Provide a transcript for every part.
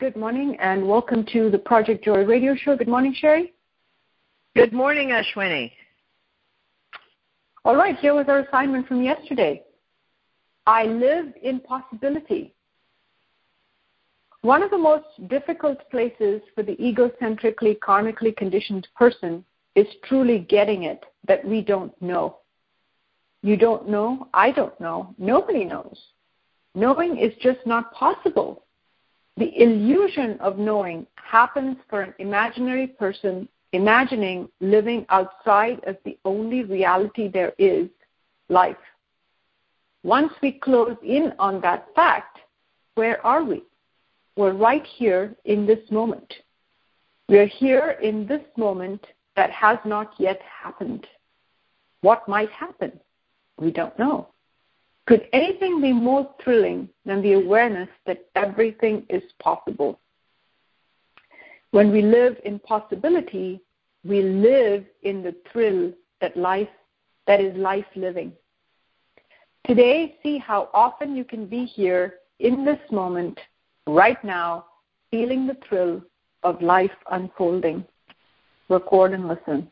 Good morning, and welcome to the Project Joy radio show. Good morning, Sherry. Good morning, Ashwini. All right, here was our assignment from yesterday. I lived in possibility. One of the most difficult places for the egocentrically, karmically conditioned person is truly getting it that we don't know. You don't know, I don't know, nobody knows. Knowing is just not possible. The illusion of knowing happens for an imaginary person imagining living outside of the only reality there is, life. Once we close in on that fact, where are we? We're right here in this moment. We're here in this moment that has not yet happened. What might happen? We don't know. Could anything be more thrilling than the awareness that everything is possible? When we live in possibility, we live in the thrill that is life living. Today, see how often you can be here in this moment, right now, feeling the thrill of life unfolding. Record and listen.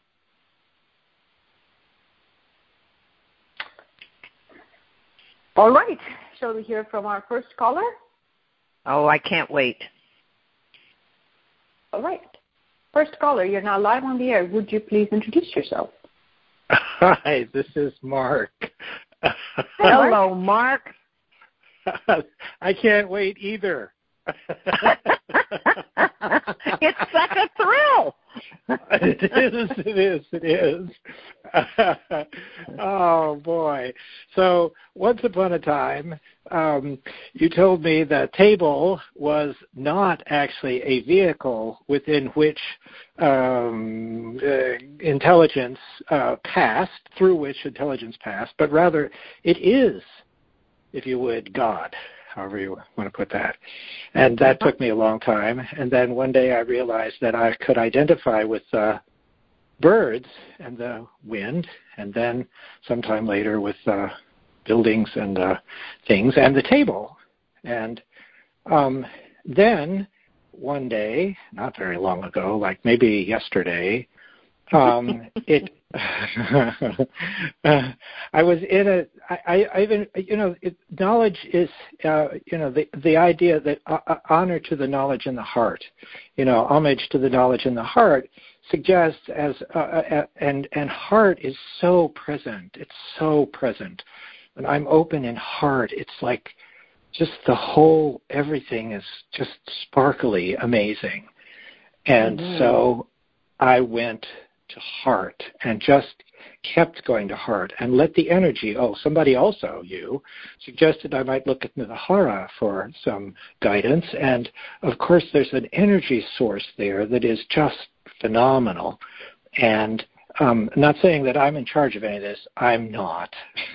All right. Shall we hear from our first caller? Oh, I can't wait. All right. First caller, you're now live on the air. Would you please introduce yourself? Hi, this is Mark. Hello, Mark. I can't wait either. It's such a thrill. It is. Oh, boy. So once upon a time, you told me that table was not actually a vehicle within which intelligence passed, through which intelligence passed, but rather it is, if you would, God, however you want to put that. And that took me a long time. And then one day I realized that I could identify with birds and the wind, and then sometime later with buildings and things and the table. And then one day, not very long ago, like maybe yesterday, I was in knowledge is, the idea that honor to the knowledge in the heart, homage to the knowledge in the heart suggests and heart is so present. It's so present. When I'm open in heart, it's like just the whole, everything is just sparkly amazing. And so I went to heart and just kept going to heart and let the energy, somebody also, you, suggested I might look into the hara for some guidance. And, of course, there's an energy source there that is just phenomenal. And I'm not saying that I'm in charge of any of this. I'm not.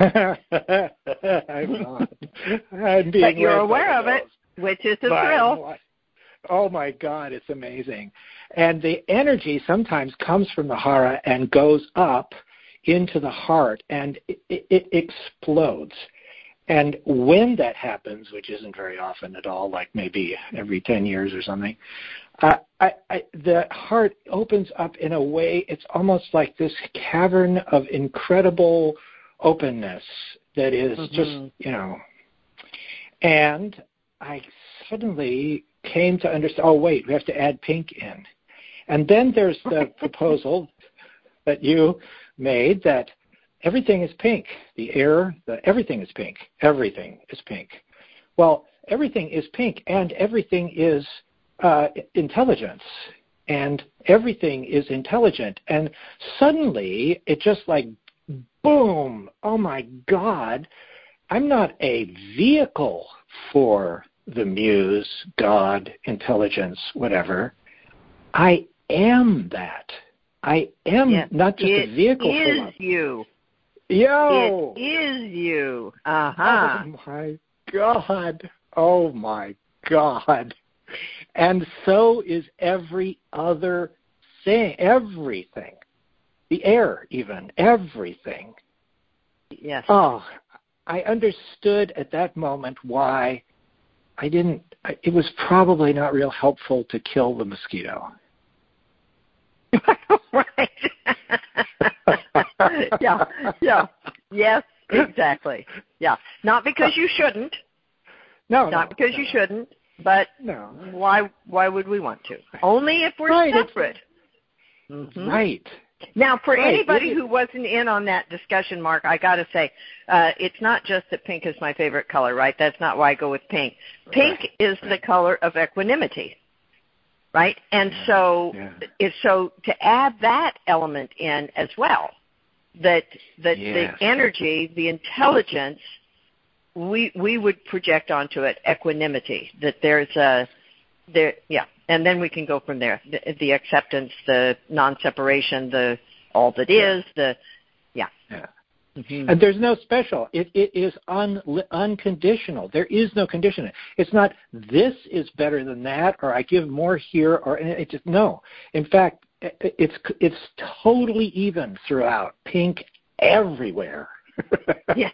I'm not. I'm being but you're aware of it, which is a thrill. Oh, my God, it's amazing. And the energy sometimes comes from the hara and goes up into the heart, and it explodes. And when that happens, which isn't very often at all, like maybe every 10 years or something, the heart opens up in a way, it's almost like this cavern of incredible openness that is just, And I suddenly came to understand, we have to add pink in. And then there's the proposal that you made that everything is pink. The air, everything is pink. Everything is pink. Well, everything is pink, and everything is intelligence, and everything is intelligent. And suddenly, it just like, boom, oh my God, I'm not a vehicle for the muse, God, intelligence, whatever. I am that. I am not just a vehicle for love. It is you. Yo! It is you. Oh my God. Oh my God. And so is every other thing. Everything. The air, even. Everything. Yes. Oh, I understood at that moment why it was probably not real helpful to kill the mosquito. Right. Yeah. Yes, exactly. Yeah. Not because you shouldn't. Not because you shouldn't, but why would we want to? Only if we're separate. Mm-hmm. Right. Now, for anybody who wasn't in on that discussion, Mark, I got to say, it's not just that pink is my favorite color, right? That's not why I go with pink. Pink is the color of equanimity, right? And so, so to add that element in as well, that the energy, the intelligence, we would project onto it equanimity. That and then we can go from there. The acceptance, the non-separation, the all that is, Mm-hmm. And there's no special. It is unconditional. There is no condition. It's not this is better than that, or I give more here, or it just no. In fact, it's totally even throughout. Pink everywhere. Yes.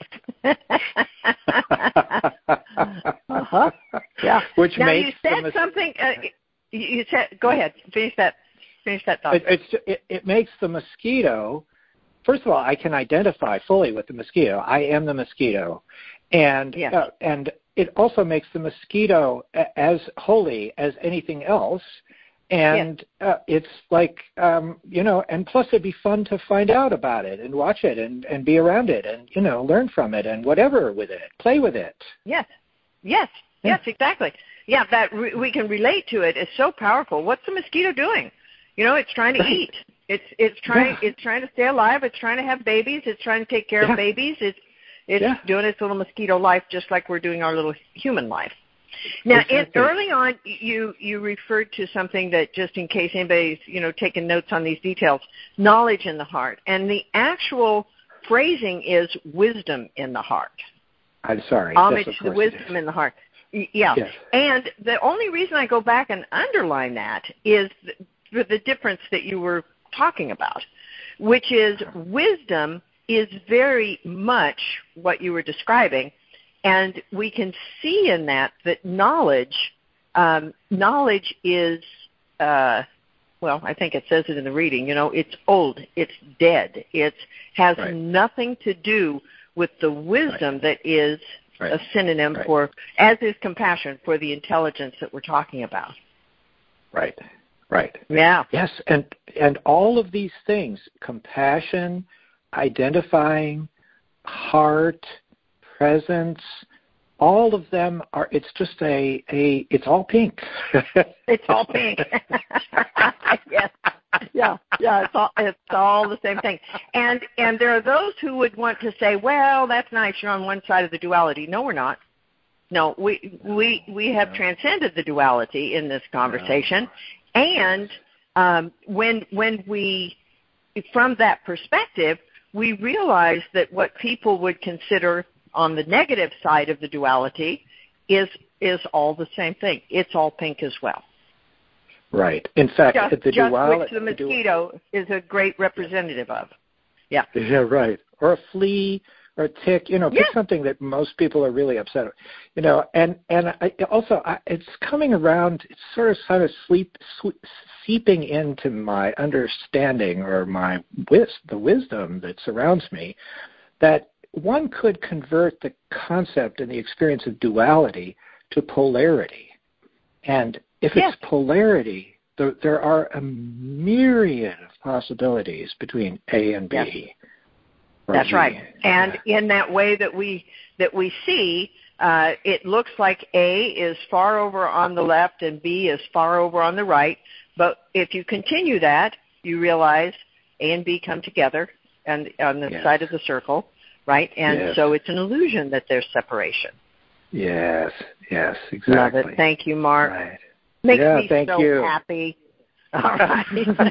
Uh-huh. Yeah. Which now makes you said something. You said. Go ahead. Finish that thought. It makes the mosquito. First of all, I can identify fully with the mosquito. I am the mosquito, and it also makes the mosquito as holy as anything else. And it's like, and plus it'd be fun to find out about it and watch it and be around it and, learn from it and whatever with it, play with it. Yes, exactly. Yeah, that we can relate to it is so powerful. What's the mosquito doing? It's trying to eat. It's trying to stay alive. It's trying to have babies. It's trying to take care of babies. It's doing its little mosquito life just like we're doing our little human life. Now, early on, you referred to something that, just in case anybody's taking notes on these details, knowledge in the heart, and the actual phrasing is wisdom in the heart. I'm sorry. Homage to the wisdom in the heart. Yeah, yes. And the only reason I go back and underline that is the difference that you were talking about, which is wisdom is very much what you were describing. And we can see in that knowledge is, I think it says it in the reading, it's old, it's dead. It has nothing to do with the wisdom that is a synonym for, as is compassion, for the intelligence that we're talking about. Right. Yeah. Yes, and all of these things, compassion, identifying, heart, presence, all of them are, it's just it's all pink. It's all pink. Yes. Yeah, it's all the same thing. And there are those who would want to say, well, that's nice, you're on one side of the duality. No, we're not. No, we have transcended the duality in this conversation. And when we, from that perspective, we realize that what people would consider on the negative side of the duality is all the same thing. It's all pink as well. Right. In fact, the duality, which the mosquito is a great representative of. Yeah. Yeah, right. Or a flea or a tick, pick something that most people are really upset with. And it's coming around, it's sort of seeping into my understanding or the wisdom that surrounds me, that one could convert the concept and the experience of duality to polarity. And if it's polarity, there are a myriad of possibilities between A and B. Yes. That's right. And in that way that we see, it looks like A is far over on the left and B is far over on the right. But if you continue that, you realize A and B come together and on the side of the circle, right? And so it's an illusion that there's separation. Yes, exactly. Love it. Thank you, Mark. Right. Makes me so happy. All right.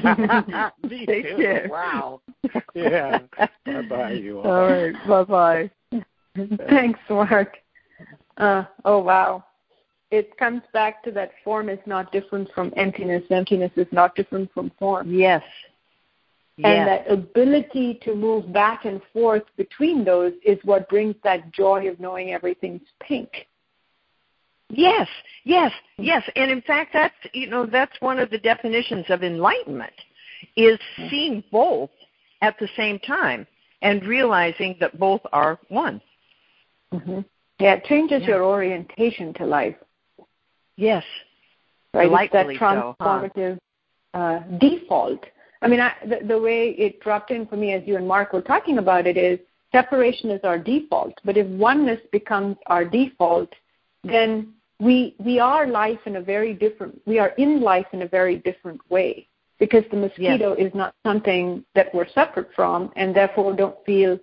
Me too. Wow. Yeah. Bye-bye, you all. All right. Bye-bye. Thanks, Mark. Oh, wow. It comes back to that form is not different from emptiness. Emptiness is not different from form. Yes. And that ability to move back and forth between those is what brings that joy of knowing everything's pink. Yes, yes, yes. And in fact, that's one of the definitions of enlightenment, is seeing both at the same time and realizing that both are one. Mm-hmm. Yeah, it changes your orientation to life. Yes. Right, it's that transformative default. I mean, the way it dropped in for me as you and Mark were talking about it is separation is our default. But if oneness becomes our default, then we are in life in a very different way, because the mosquito is not something that we're separate from, and therefore don't feel,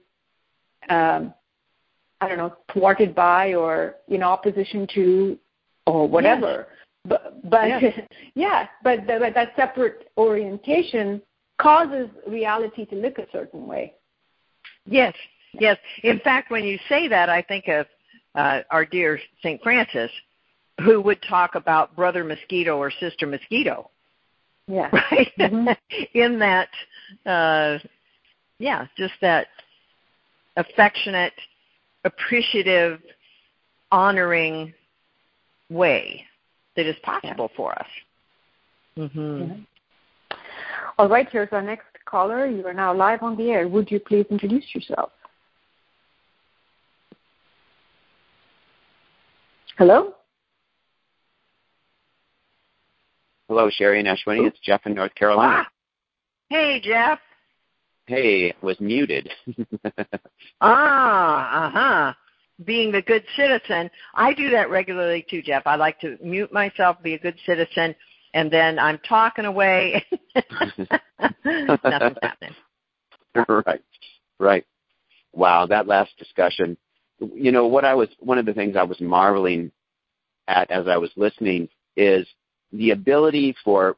thwarted by or in opposition to or whatever. Yes. But that separate orientation causes reality to look a certain way. Yes, yes. In fact, when you say that, I think of our dear St. Francis, who would talk about brother mosquito or sister mosquito. Yeah. Right? Mm-hmm. In that, just that affectionate, appreciative, honoring way that is possible for us. Mm-hmm. Mm-hmm. All right, here's our next caller. You are now live on the air. Would you please introduce yourself? Hello? Hello, Sherry and Ashwini. It's Jeff in North Carolina. Hey, Jeff. Hey, was muted. Being the good citizen. I do that regularly too, Jeff. I like to mute myself, be a good citizen, and then I'm talking away. Nothing's happening. Right. Wow, that last discussion. You know, one of the things I was marveling at as I was listening is the ability for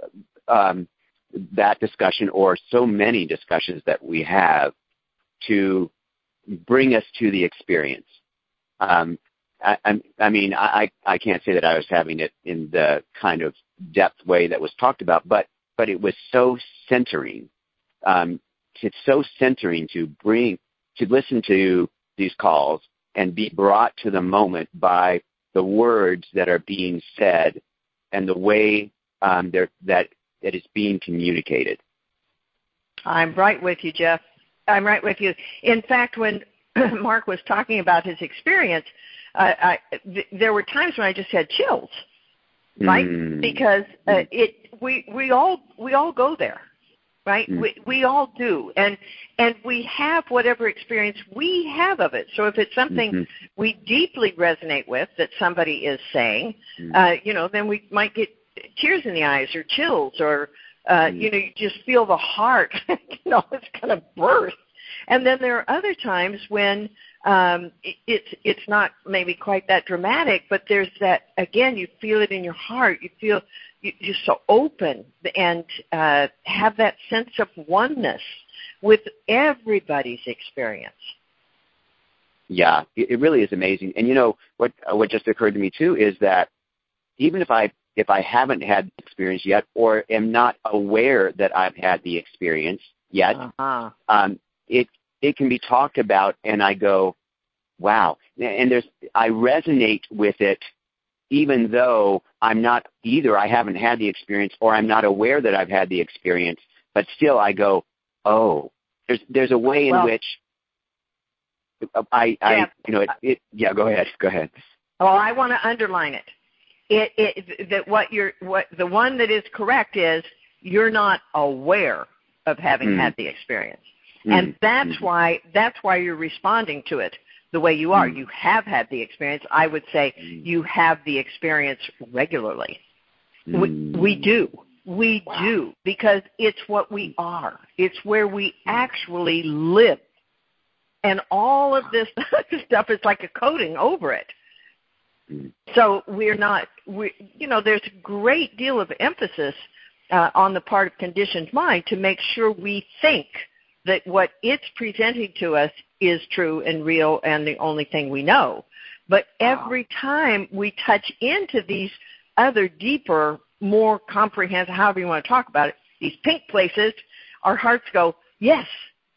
that discussion, or so many discussions that we have, to bring us to the experience. I mean, I can't say that I was having it in the kind of depth way that was talked about, but it was so centering. It's so centering to listen to these calls and be brought to the moment by the words that are being said and the way that is being communicated. I'm right with you, Jeff. I'm right with you. In fact, when Mark was talking about his experience, there were times when I just had chills, right? Because we all go there, right? We all do, and we have whatever experience we have of it. So if it's something we deeply resonate with that somebody is saying, then we might get tears in the eyes or chills, or you just feel the heart, it's kind of burst. And then there are other times when it's not maybe quite that dramatic, but there's that, again, you feel it in your heart. You feel you're so open and have that sense of oneness with everybody's experience. Yeah, it really is amazing. And what just occurred to me too is that even if I haven't had the experience yet, or am not aware that I've had the experience yet, it can be talked about, and I go, wow. And I resonate with it, even though I'm not, either I haven't had the experience or I'm not aware that I've had the experience, but still I go, oh, there's a way in which go ahead. Well, I want to underline it. The one that is correct is you're not aware of having had the experience. And that's why you're responding to it the way you are. You have had the experience. I would say you have the experience regularly. We do. We do, because it's what we are. It's where we actually live. And all of this stuff is like a coating over it. So there's a great deal of emphasis on the part of conditioned mind to make sure we think that what it's presenting to us is true and real and the only thing we know. But every time we touch into these other deeper, more comprehensive, however you want to talk about it, these pink places, our hearts go, yes,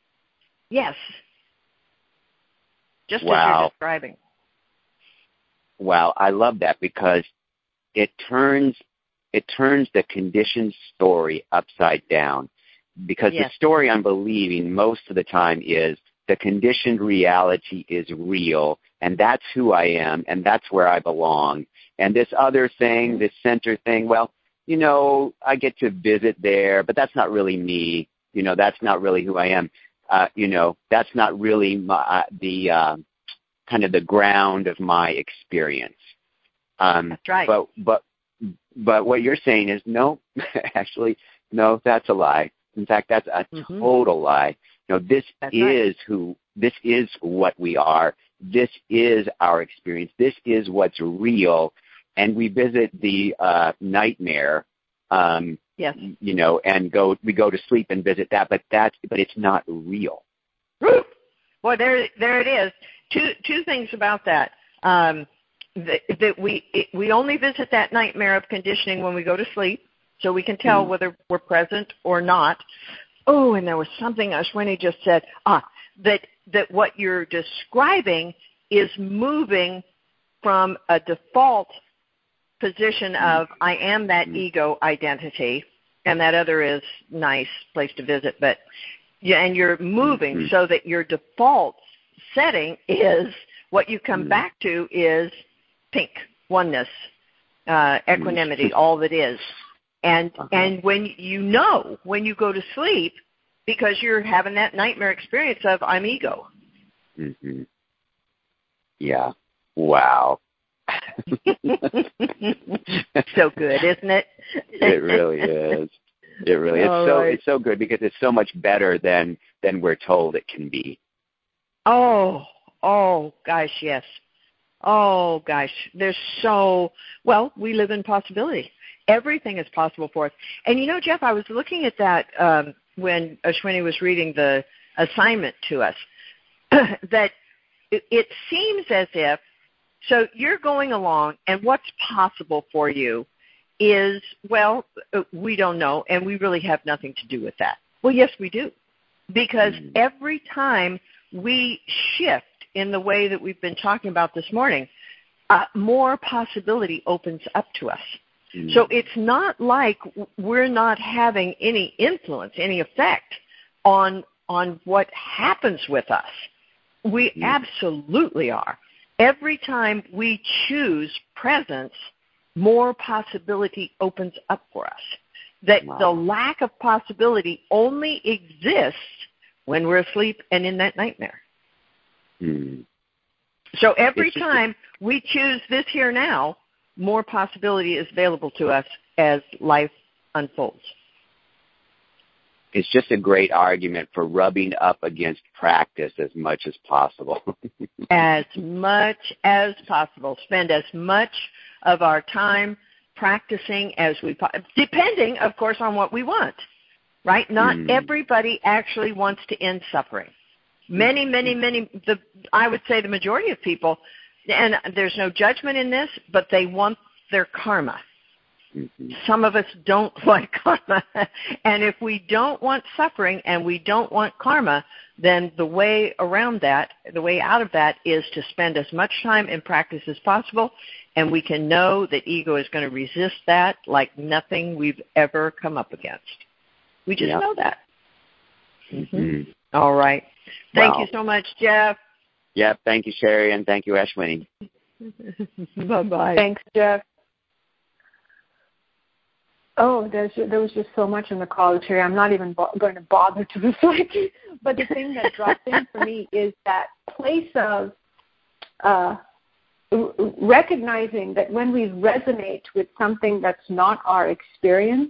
yes. Just as you're describing. Wow, I love that because it turns the conditioned story upside down. Because the story I'm believing most of the time is the conditioned reality is real, and that's who I am, and that's where I belong. And this other thing, this center thing, well, I get to visit there, but that's not really me. That's not really who I am. That's not really the kind of the ground of my experience. That's right. But what you're saying is no, actually, no, that's a lie. In fact, that's a total lie. This is this is what we are. This is our experience. This is what's real. And we visit the nightmare, and we go to sleep and visit that, but it's not real. Boy, there it is. Two things about that. That we only visit that nightmare of conditioning when we go to sleep, so we can tell whether we're present or not. Oh, and there was something Ashwini just said, that what you're describing is moving from a default position of I am that ego identity, and that other is nice place to visit, but and you're moving so that your default setting is what you come back to is pink, oneness, equanimity, all that is. And when when you go to sleep, because you're having that nightmare experience of I'm ego. Mm-hmm. Yeah. Wow. So good, isn't it? It really is. It really is. It's so good because it's so much better than we're told it can be. Oh gosh, yes. Oh gosh, we live in possibility. Everything is possible for us. And Jeff, I was looking at that when Ashwini was reading the assignment to us, that it seems as if, so you're going along and what's possible for you is, we don't know and we really have nothing to do with that. Well, yes, we do. Because every time we shift in the way that we've been talking about this morning, more possibility opens up to us. So it's not like we're not having any influence, any effect on what happens with us. We absolutely are. Every time we choose presence, more possibility opens up for us. That the lack of possibility only exists when we're asleep and in that nightmare. So every time we choose this here now, more possibility is available to us as life unfolds. It's just a great argument for rubbing up against practice as much as possible. As much as possible. Spend as much of our time practicing as we depending, of course, on what we want, right? Not everybody actually wants to end suffering. Many, I would say the majority of people, and there's no judgment in this, but they want their karma. Some of us don't like karma. And if we don't want suffering and we don't want karma, then the way around that, the way out of that is to spend as much time in practice as possible, and we can know that ego is going to resist that like nothing we've ever come up against. We just know that. All right. Thank you so much, Jeff. Yep. Thank you, Sherry, and thank you, Ashwini. Bye-bye. Thanks, Jeff. Oh, there was just so much in the call, Sherry. I'm not even going to bother to reflect. But the thing that dropped in for me is that place of recognizing that when we resonate with something that's not our experience,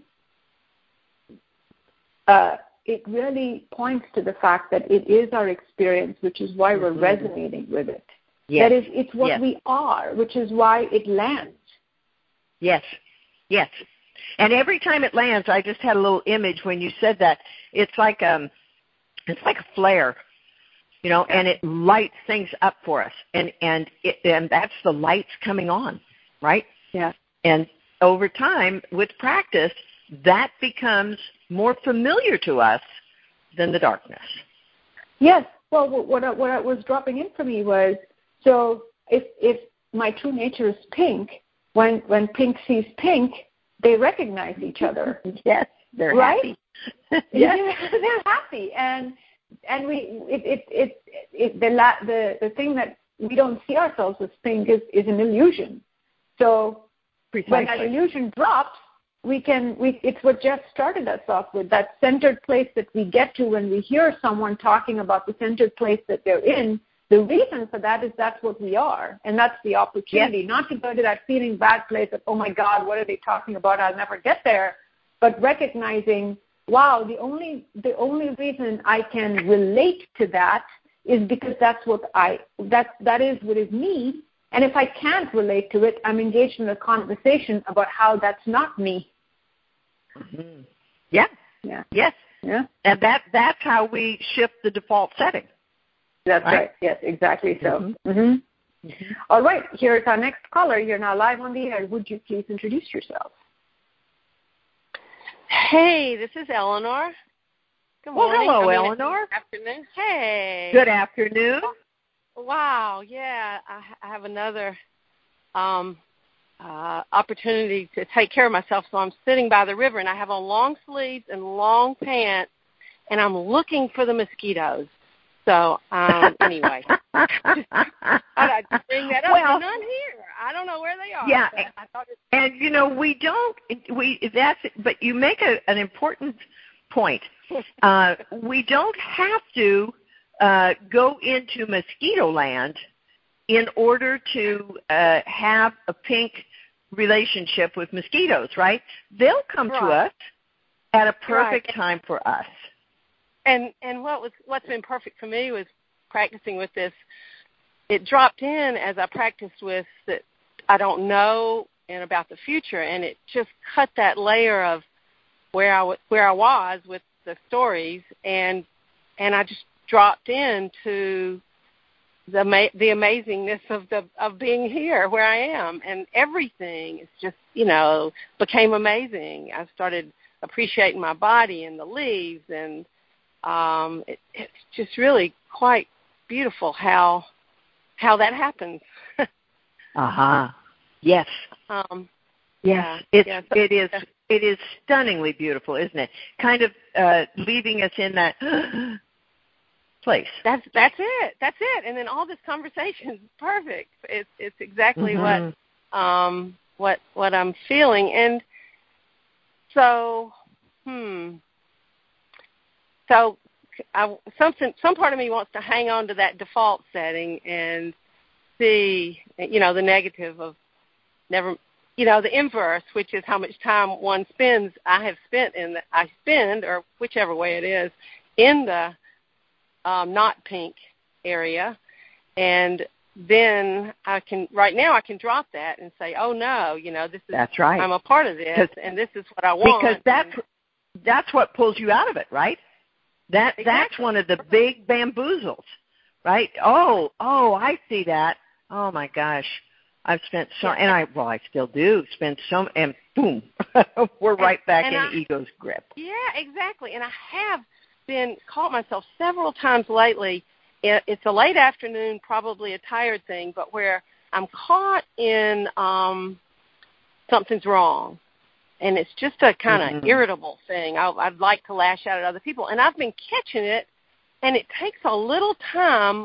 it really points to the fact that it is our experience, which is why we're resonating with it. Yes. That is, it's what we are, which is why it lands. Yes. And every time it lands, I just had a little image when you said that. It's like a flare, and it lights things up for us, and that's the lights coming on, right? Yeah. And over time, with practice, that becomes more familiar to us than the darkness. Yes. Well, what was dropping in for me was, so if my true nature is pink, when pink sees pink, they recognize each other. Yes, they're right? happy. Yes. They're happy, and the thing that we don't see ourselves as pink is an illusion. So Precisely. when that illusion drops, it's what Jeff started us off with, that centered place that we get to when we hear someone talking about the centered place that they're in. The reason for that is that's what we are, and that's the opportunity, not to go to that feeling bad place of, oh my God, what are they talking about? I'll never get there. But recognizing, wow, the only reason I can relate to that is because that is what is me. And if I can't relate to it, I'm engaged in a conversation about how that's not me. Mm-hmm. Yeah. Yeah. Yes. Yeah. And that's how we shift the default setting. That's right. Yes, exactly so. Mm-hmm. Mm-hmm. Mm-hmm. All right. Here's our next caller. You're now live on the air. Would you please introduce yourself? Hey, this is Eleanor. Good morning. Well, hello, Eleanor. Good afternoon. Hey. Good afternoon. Wow. Yeah, I have another opportunity to take care of myself. So I'm sitting by the river, and I have on long sleeves and long pants, and I'm looking for the mosquitoes. So, anyway, I'd bring that up. Well, none here. I don't know where they are. Yeah, and but you make an important point. We don't have to go into mosquito land in order to have a pink relationship with mosquitoes, right? They'll come to us at a perfect time for us. And what's been perfect for me was practicing with this. It dropped in as I practiced with that I don't know and about the future, and it just cut that layer of where I was with the stories, and I just dropped into the amazingness of being here where I am, and everything is just became amazing. I started appreciating my body and the leaves, and it's just really quite beautiful how that happens. Yes. Yeah. It is stunningly beautiful, isn't it? Kind of leaving us in that place. That's it. That's it. And then all this conversation is perfect. It's exactly what I'm feeling. And so some part of me wants to hang on to that default setting and see, the negative of never, the inverse, which is how much time one spends. I spend, or whichever way it is, in the not pink area, and then I can drop that and say, oh no, this is, that's right. I'm a part of this, and this is what I want. Because that's what pulls you out of it, right? That's one of the big bamboozles, right? Oh, I see that. Oh my gosh, I've spent and I still do spend some, and boom, we're right back in ego's grip. Yeah, exactly. And I have caught myself several times lately. It's a late afternoon, probably a tired thing, but where I'm caught in something's wrong. And it's just a kind of irritable thing. I'd like to lash out at other people. And I've been catching it, and it takes a little time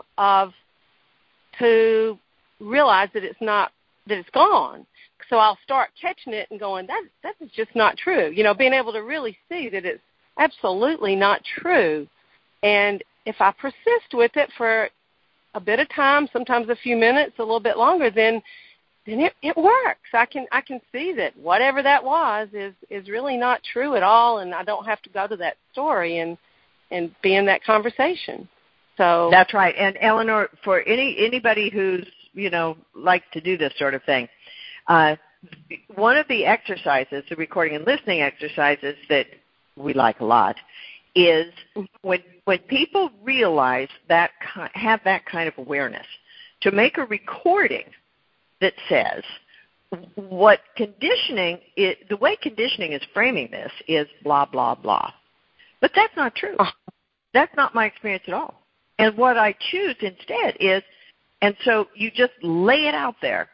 to realize that it's gone. So I'll start catching it and going, that is just not true. Being able to really see that it's absolutely not true. And if I persist with it for a bit of time, sometimes a few minutes, a little bit longer, then it works. I can see that whatever that was is really not true at all, and I don't have to go to that story and be in that conversation. So that's right. And Eleanor, for anybody who's likes to do this sort of thing, one of the exercises, the recording and listening exercises that we like a lot, is when people realize that, have that kind of awareness, to make a recording that says what conditioning is, the way conditioning is framing this is blah, blah, blah. But that's not true. That's not my experience at all. And what I choose instead is, and so you just lay it out there,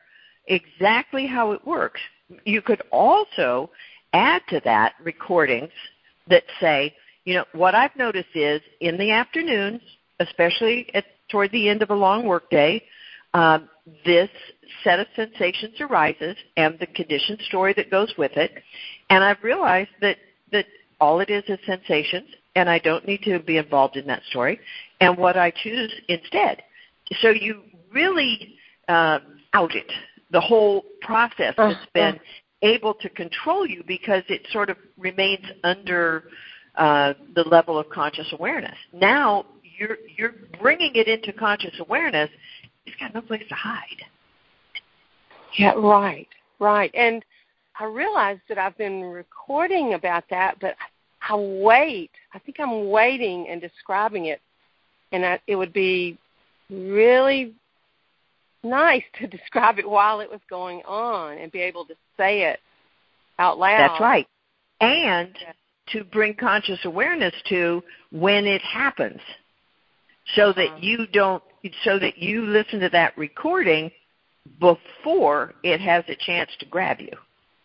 exactly how it works. You could also add to that recordings that say, what I've noticed is in the afternoons, especially toward the end of a long workday, this set of sensations arises and the condition story that goes with it. And I've realized that all it is sensations, and I don't need to be involved in that story, and what I choose instead. So you really out it. The whole process has been able to control you because it sort of remains under the level of conscious awareness. Now you're bringing it into conscious awareness. It's got no place to hide. Yeah, right. And I realized that I've been recording about that, but I wait. I think I'm waiting and describing it, and it would be really nice to describe it while it was going on and be able to say it out loud. That's right. And to bring conscious awareness to when it happens, so that you listen to that recording before it has a chance to grab you.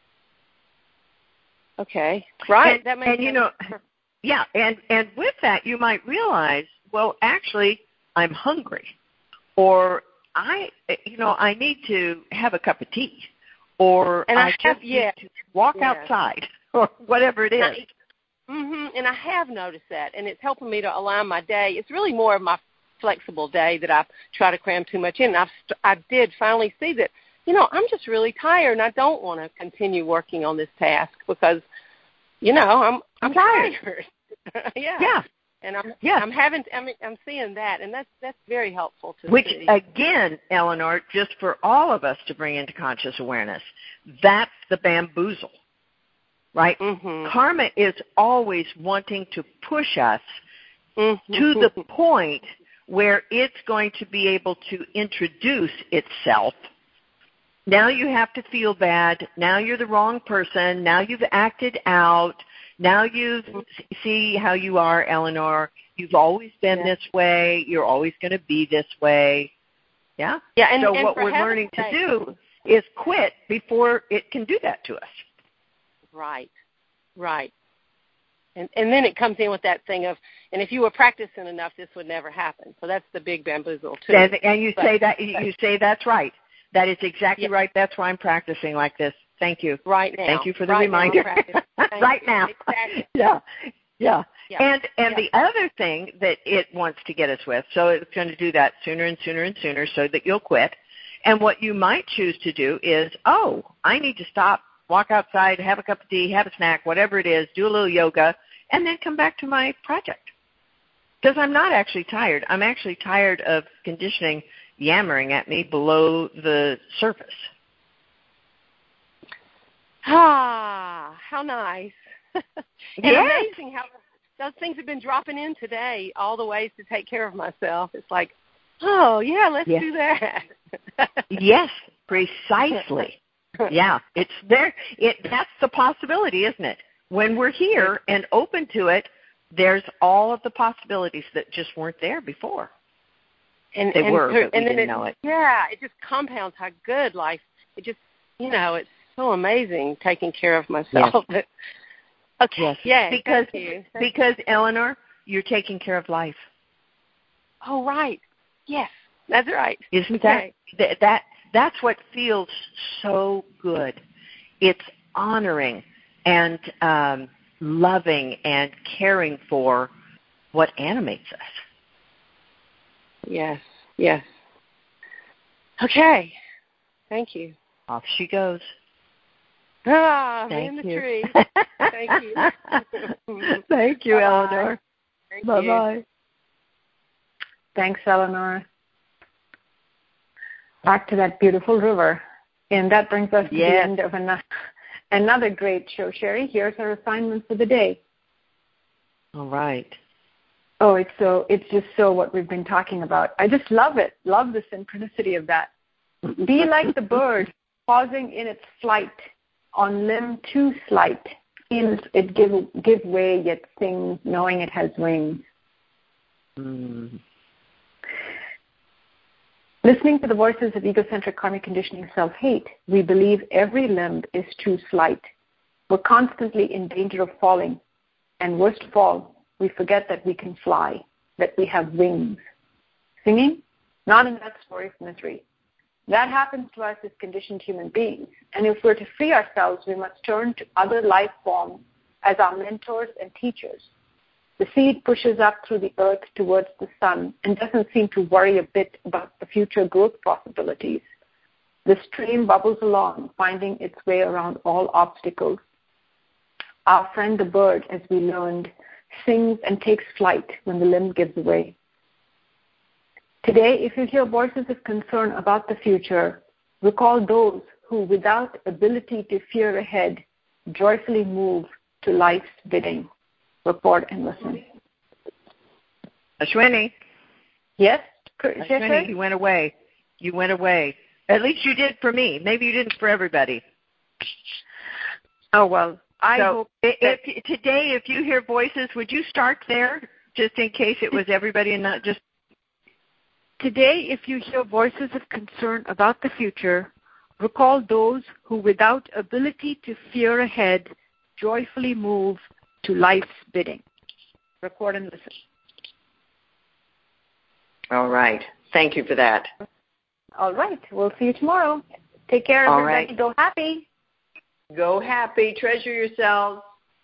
Okay. Right. And, that makes sense. Yeah, and with that you might realize, well, actually I'm hungry, or I need to have a cup of tea, or I just need to walk outside, or whatever it is. And I have noticed that, and it's helping me to align my day. It's really more of my flexible day that I try to cram too much in. I did finally see that, I'm just really tired, and I don't want to continue working on this task because, I'm tired. Yeah. And I'm seeing that, and that's very helpful to Which, see. again, Eleanor, just for all of us to bring into conscious awareness, that's the bamboozle, right? Mm-hmm. Karma is always wanting to push us to the point where it's going to be able to introduce itself. Now you have to feel bad. Now you're the wrong person. Now you've acted out. Now you see how you are, Eleanor. You've always been this way. You're always going to be this way. Yeah? Yeah. And what we're learning to do is quit before it can do that to us. Right. And then it comes in with that thing of, and if you were practicing enough, this would never happen. So that's the big bamboozle too. And you say that's right. That is exactly right. That's why I'm practicing like this. Thank you. Right now. Thank you for the reminder. Right now. Exactly. Yeah. And the other thing that it wants to get us with, so it's going to do that sooner and sooner and sooner so that you'll quit. And what you might choose to do is, I need to stop, walk outside, have a cup of tea, have a snack, whatever it is, do a little yoga, and then come back to my project. Because I'm not actually tired. I'm actually tired of conditioning yammering at me below the surface. How nice. And amazing how those things have been dropping in today, all the ways to take care of myself. It's like, let's do that. Yes, precisely. Yeah, it's there. That's the possibility, isn't it? When we're here and open to it, there's all of the possibilities that just weren't there before. They were, but we didn't know it. Yeah, it just compounds how good life. It just, it's so amazing taking care of myself. Yes. Okay. Yes. Yeah. Because Eleanor, you're taking care of life. Oh, right. Yes, that's right. Isn't that's what feels so good? It's honoring and loving and caring for what animates us. Yes. Okay. Thank you. Off she goes. I'm in the tree. Thank you. Thank you, Bye-bye. Eleanor. Bye-bye. Thanks, Eleanor. Back to that beautiful river. And that brings us to the end of another great show, Sherry. Here's our assignment for the day. All right. Oh, it's just so what we've been talking about. I just love it. Love the synchronicity of that. Be like the bird, pausing in its flight, on limb too slight. Feels it give way, yet sings, knowing it has wings. Listening to the voices of egocentric karmic conditioning self-hate, we believe every limb is too slight. We're constantly in danger of falling. And worst of all, we forget that we can fly, that we have wings. Singing? Not in that story of misery. That happens to us as conditioned human beings. And if we're to free ourselves, we must turn to other life forms as our mentors and teachers. The seed pushes up through the earth towards the sun and doesn't seem to worry a bit about the future growth possibilities. The stream bubbles along, finding its way around all obstacles. Our friend the bird, as we learned, sings and takes flight when the limb gives way. Today, if you hear voices of concern about the future, recall those who, without ability to fear ahead, joyfully move to life's bidding. Report and listen. Ashwini. Yes? Ashwini, you went away. You went away. At least you did for me. Maybe you didn't for everybody. Oh, well, I hope today, if you hear voices, would you start there, just in case it was everybody and not just... Today, if you hear voices of concern about the future, recall those who, without ability to fear ahead, joyfully move to life's bidding. Record and listen. All right. Thank you for that. All right. We'll see you tomorrow. Take care, everybody. All right. Go happy. Go happy. Treasure yourselves.